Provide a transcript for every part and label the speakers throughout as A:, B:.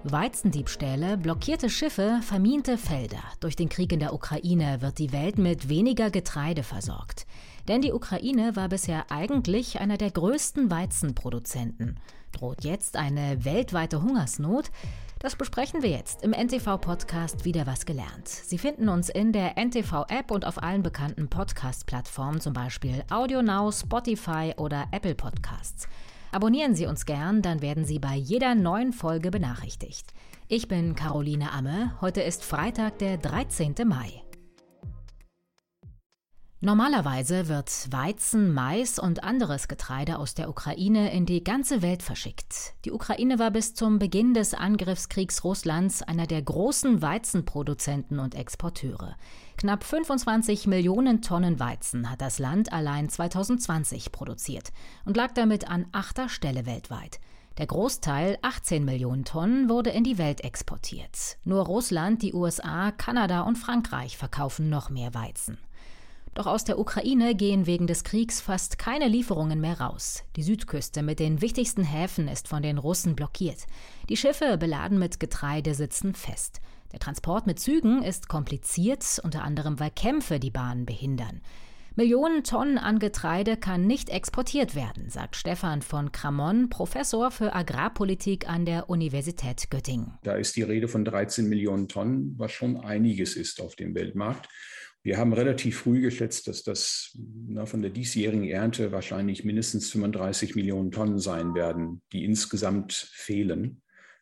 A: Weizendiebstähle, blockierte Schiffe, verminte Felder. Durch den Krieg in der Ukraine wird die Welt mit weniger Getreide versorgt. Denn die Ukraine war bisher eigentlich einer der größten Weizenproduzenten. Droht jetzt eine weltweite Hungersnot? Das besprechen wir jetzt im NTV-Podcast Wieder was gelernt. Sie finden uns in der NTV-App und auf allen bekannten Podcast-Plattformen, zum Beispiel AudioNow, Spotify oder Apple Podcasts. Abonnieren Sie uns gern, dann werden Sie bei jeder neuen Folge benachrichtigt. Ich bin Caroline Amme. Heute ist Freitag, der 13. Mai. Normalerweise wird Weizen, Mais und anderes Getreide aus der Ukraine in die ganze Welt verschickt. Die Ukraine war bis zum Beginn des Angriffskriegs Russlands einer der großen Weizenproduzenten und Exporteure. Knapp 25 Millionen Tonnen Weizen hat das Land allein 2020 produziert und lag damit an 8. Stelle weltweit. Der Großteil, 18 Millionen Tonnen, wurde in die Welt exportiert. Nur Russland, die USA, Kanada und Frankreich verkaufen noch mehr Weizen. Doch aus der Ukraine gehen wegen des Kriegs fast keine Lieferungen mehr raus. Die Südküste mit den wichtigsten Häfen ist von den Russen blockiert. Die Schiffe, beladen mit Getreide, sitzen fest. Der Transport mit Zügen ist kompliziert, unter anderem weil Kämpfe die Bahnen behindern. Millionen Tonnen an Getreide kann nicht exportiert werden, sagt Stefan von Kramon, Professor für Agrarpolitik an der Universität Göttingen.
B: Da ist die Rede von 13 Millionen Tonnen, was schon einiges ist auf dem Weltmarkt. Wir haben relativ früh geschätzt, dass das von der diesjährigen Ernte wahrscheinlich mindestens 35 Millionen Tonnen sein werden, die insgesamt fehlen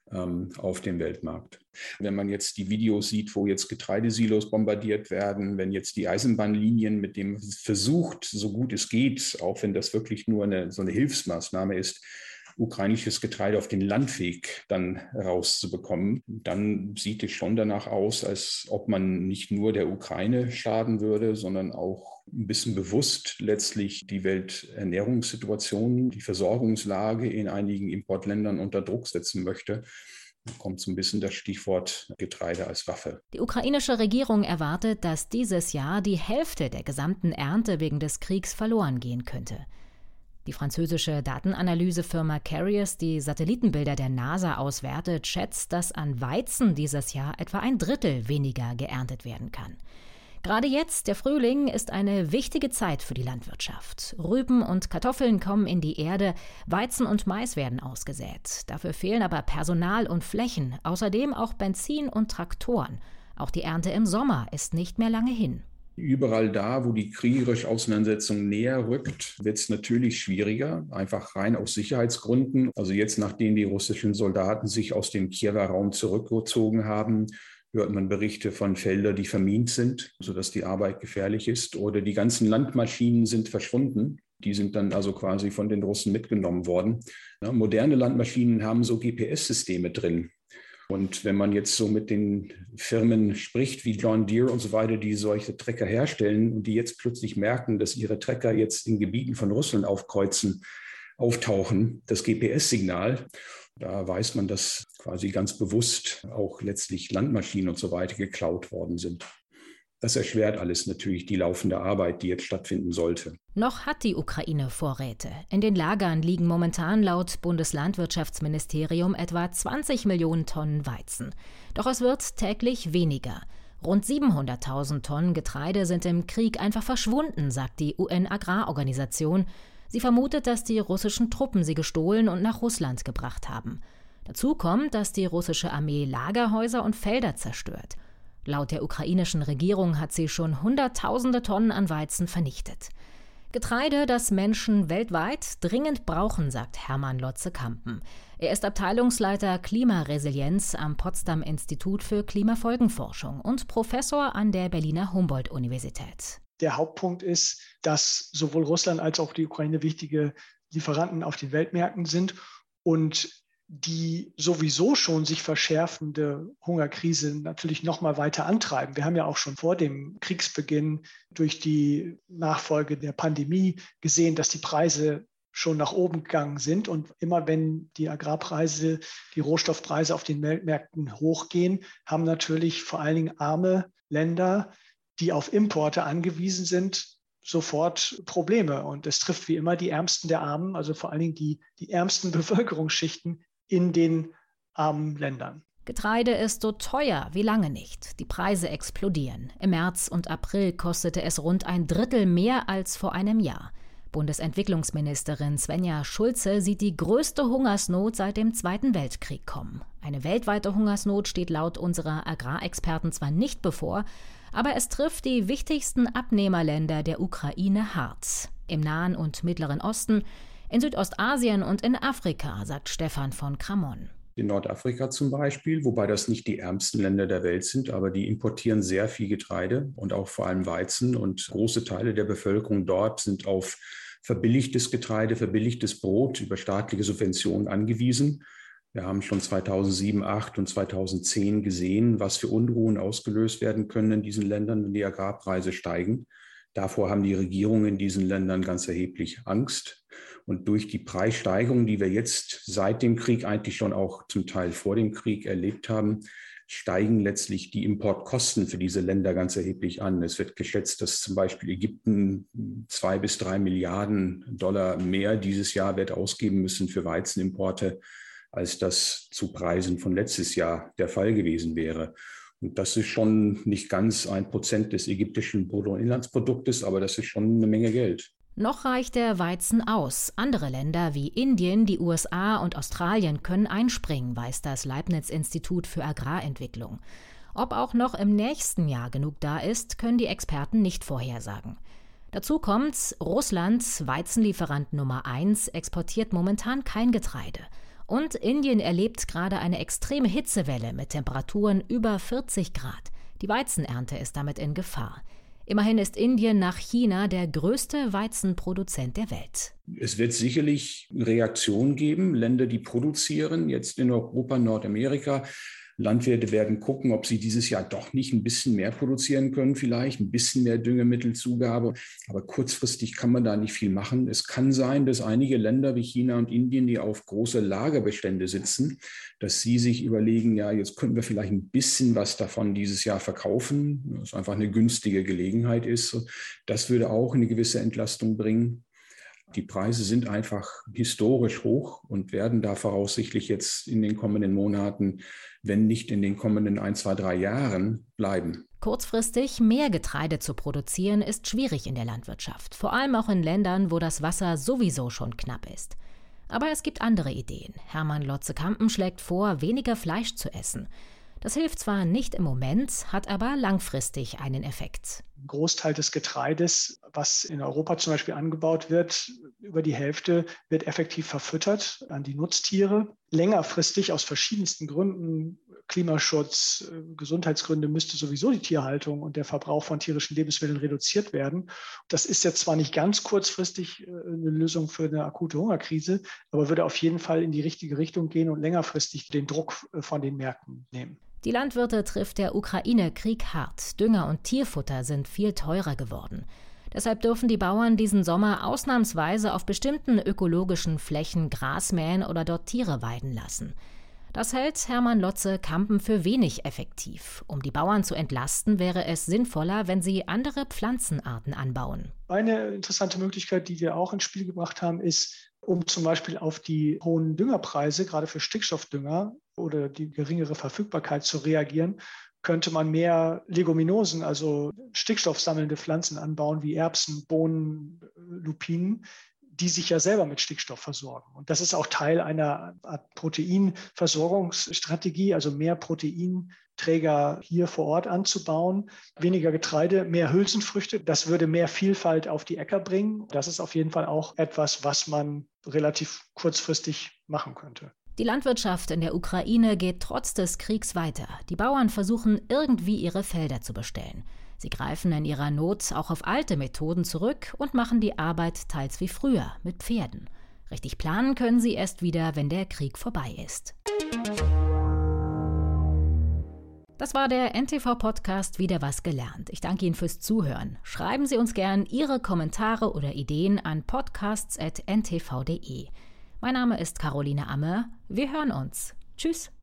B: auf dem Weltmarkt. Wenn man jetzt die Videos sieht, wo jetzt Getreidesilos bombardiert werden, wenn jetzt die Eisenbahnlinien mit dem versucht, so gut es geht, auch wenn das wirklich nur so eine Hilfsmaßnahme ist, ukrainisches Getreide auf den Landweg dann rauszubekommen, dann sieht es schon danach aus, als ob man nicht nur der Ukraine schaden würde, sondern auch ein bisschen bewusst letztlich die Welternährungssituation, die Versorgungslage in einigen Importländern unter Druck setzen möchte. Da kommt so ein bisschen das Stichwort Getreide als Waffe.
A: Die ukrainische Regierung erwartet, dass dieses Jahr die Hälfte der gesamten Ernte wegen des Kriegs verloren gehen könnte. Die französische Datenanalysefirma Carius, die Satellitenbilder der NASA auswertet, schätzt, dass an Weizen dieses Jahr etwa 1/3 weniger geerntet werden kann. Gerade jetzt, der Frühling, ist eine wichtige Zeit für die Landwirtschaft. Rüben und Kartoffeln kommen in die Erde, Weizen und Mais werden ausgesät. Dafür fehlen aber Personal und Flächen, außerdem auch Benzin und Traktoren. Auch die Ernte im Sommer ist nicht mehr lange hin.
B: Überall da, wo die kriegerische Auseinandersetzung näher rückt, wird es natürlich schwieriger, einfach rein aus Sicherheitsgründen. Also jetzt, nachdem die russischen Soldaten sich aus dem Kiewer Raum zurückgezogen haben, hört man Berichte von Feldern, die vermint sind, sodass die Arbeit gefährlich ist. Oder die ganzen Landmaschinen sind verschwunden. Die sind dann also quasi von den Russen mitgenommen worden. Ja, moderne Landmaschinen haben so GPS-Systeme drin. Und wenn man jetzt so mit den Firmen spricht, wie John Deere und so weiter, die solche Trecker herstellen und die jetzt plötzlich merken, dass ihre Trecker jetzt in Gebieten von Russland auftauchen, das GPS-Signal, da weiß man, dass quasi ganz bewusst auch letztlich Landmaschinen und so weiter geklaut worden sind. Das erschwert alles natürlich die laufende Arbeit, die jetzt stattfinden sollte.
A: Noch hat die Ukraine Vorräte. In den Lagern liegen momentan laut Bundeslandwirtschaftsministerium etwa 20 Millionen Tonnen Weizen. Doch es wird täglich weniger. Rund 700.000 Tonnen Getreide sind im Krieg einfach verschwunden, sagt die UN-Agrarorganisation. Sie vermutet, dass die russischen Truppen sie gestohlen und nach Russland gebracht haben. Dazu kommt, dass die russische Armee Lagerhäuser und Felder zerstört. Laut der ukrainischen Regierung hat sie schon Hunderttausende Tonnen an Weizen vernichtet. Getreide, das Menschen weltweit dringend brauchen, sagt Hermann Lotze-Kampen. Er ist Abteilungsleiter Klimaresilienz am Potsdam Institut für Klimafolgenforschung und Professor an der Berliner Humboldt-Universität.
C: Der Hauptpunkt ist, dass sowohl Russland als auch die Ukraine wichtige Lieferanten auf den Weltmärkten sind und die sowieso schon sich verschärfende Hungerkrise natürlich noch mal weiter antreiben. Wir haben ja auch schon vor dem Kriegsbeginn durch die Nachfolge der Pandemie gesehen, dass die Preise schon nach oben gegangen sind. Und immer wenn die Agrarpreise, die Rohstoffpreise auf den Weltmärkten hochgehen, haben natürlich vor allen Dingen arme Länder, die auf Importe angewiesen sind, sofort Probleme. Und es trifft wie immer die Ärmsten der Armen, also vor allen Dingen die ärmsten Bevölkerungsschichten in den armen Ländern.
A: Getreide ist so teuer wie lange nicht. Die Preise explodieren. Im März und April kostete es rund 1/3 mehr als vor einem Jahr. Bundesentwicklungsministerin Svenja Schulze sieht die größte Hungersnot seit dem Zweiten Weltkrieg kommen. Eine weltweite Hungersnot steht laut unserer Agrarexperten zwar nicht bevor, aber es trifft die wichtigsten Abnehmerländer der Ukraine hart. Im Nahen und Mittleren Osten, in Südostasien und in Afrika, sagt Stefan von Kramon.
B: In Nordafrika zum Beispiel, wobei das nicht die ärmsten Länder der Welt sind, aber die importieren sehr viel Getreide und auch vor allem Weizen. Und große Teile der Bevölkerung dort sind auf verbilligtes Getreide, verbilligtes Brot über staatliche Subventionen angewiesen. Wir haben schon 2007, 2008 und 2010 gesehen, was für Unruhen ausgelöst werden können in diesen Ländern, wenn die Agrarpreise steigen. Davor haben die Regierungen in diesen Ländern ganz erheblich Angst. Und durch die Preissteigerung, die wir jetzt seit dem Krieg, eigentlich schon auch zum Teil vor dem Krieg erlebt haben, steigen letztlich die Importkosten für diese Länder ganz erheblich an. Es wird geschätzt, dass zum Beispiel Ägypten 2 bis 3 Milliarden Dollar mehr dieses Jahr wird ausgeben müssen für Weizenimporte, als das zu Preisen von letztes Jahr der Fall gewesen wäre. Und das ist schon nicht ganz 1% des ägyptischen Bruttoinlandsproduktes, aber das ist schon eine Menge Geld.
A: Noch reicht der Weizen aus. Andere Länder wie Indien, die USA und Australien können einspringen, weiß das Leibniz-Institut für Agrarentwicklung. Ob auch noch im nächsten Jahr genug da ist, können die Experten nicht vorhersagen. Dazu kommt, Russland, Weizenlieferant Nummer 1, exportiert momentan kein Getreide. Und Indien erlebt gerade eine extreme Hitzewelle mit Temperaturen über 40 Grad. Die Weizenernte ist damit in Gefahr. Immerhin ist Indien nach China der größte Weizenproduzent der Welt.
B: Es wird sicherlich Reaktionen geben, Länder, die produzieren, jetzt in Europa, Nordamerika. Landwirte werden gucken, ob sie dieses Jahr doch nicht ein bisschen mehr produzieren können, vielleicht ein bisschen mehr Düngemittelzugabe. Aber kurzfristig kann man da nicht viel machen. Es kann sein, dass einige Länder wie China und Indien, die auf große Lagerbestände sitzen, dass sie sich überlegen, ja, jetzt könnten wir vielleicht ein bisschen was davon dieses Jahr verkaufen, was einfach eine günstige Gelegenheit ist. Das würde auch eine gewisse Entlastung bringen. Die Preise sind einfach historisch hoch und werden da voraussichtlich jetzt in den kommenden Monaten, wenn nicht in den kommenden 1, 2, 3 Jahren, bleiben.
A: Kurzfristig mehr Getreide zu produzieren, ist schwierig in der Landwirtschaft. Vor allem auch in Ländern, wo das Wasser sowieso schon knapp ist. Aber es gibt andere Ideen. Hermann Lotze-Kampen schlägt vor, weniger Fleisch zu essen. Das hilft zwar nicht im Moment, hat aber langfristig einen Effekt.
C: Ein Großteil des Getreides, was in Europa zum Beispiel angebaut wird, über die Hälfte wird effektiv verfüttert an die Nutztiere. Längerfristig aus verschiedensten Gründen, Klimaschutz, Gesundheitsgründe, müsste sowieso die Tierhaltung und der Verbrauch von tierischen Lebensmitteln reduziert werden. Das ist jetzt zwar nicht ganz kurzfristig eine Lösung für eine akute Hungerkrise, aber würde auf jeden Fall in die richtige Richtung gehen und längerfristig den Druck von den Märkten nehmen.
A: Die Landwirte trifft der Ukraine-Krieg hart. Dünger und Tierfutter sind viel teurer geworden. Deshalb dürfen die Bauern diesen Sommer ausnahmsweise auf bestimmten ökologischen Flächen Gras mähen oder dort Tiere weiden lassen. Das hält Hermann Lotze-Kampen für wenig effektiv. Um die Bauern zu entlasten, wäre es sinnvoller, wenn sie andere Pflanzenarten anbauen.
C: Eine interessante Möglichkeit, die wir auch ins Spiel gebracht haben, ist, um zum Beispiel auf die hohen Düngerpreise, gerade für Stickstoffdünger oder die geringere Verfügbarkeit zu reagieren, könnte man mehr Leguminosen, also stickstoffsammelnde Pflanzen anbauen, wie Erbsen, Bohnen, Lupinen, die sich ja selber mit Stickstoff versorgen. Und das ist auch Teil einer Art Proteinversorgungsstrategie, also mehr Proteinträger hier vor Ort anzubauen, weniger Getreide, mehr Hülsenfrüchte. Das würde mehr Vielfalt auf die Äcker bringen. Das ist auf jeden Fall auch etwas, was man relativ kurzfristig machen könnte.
A: Die Landwirtschaft in der Ukraine geht trotz des Kriegs weiter. Die Bauern versuchen irgendwie ihre Felder zu bestellen. Sie greifen in ihrer Not auch auf alte Methoden zurück und machen die Arbeit teils wie früher mit Pferden. Richtig planen können sie erst wieder, wenn der Krieg vorbei ist. Das war der NTV-Podcast Wieder was gelernt. Ich danke Ihnen fürs Zuhören. Schreiben Sie uns gern Ihre Kommentare oder Ideen an podcasts@ntv.de. Mein Name ist Caroline Amme. Wir hören uns. Tschüss.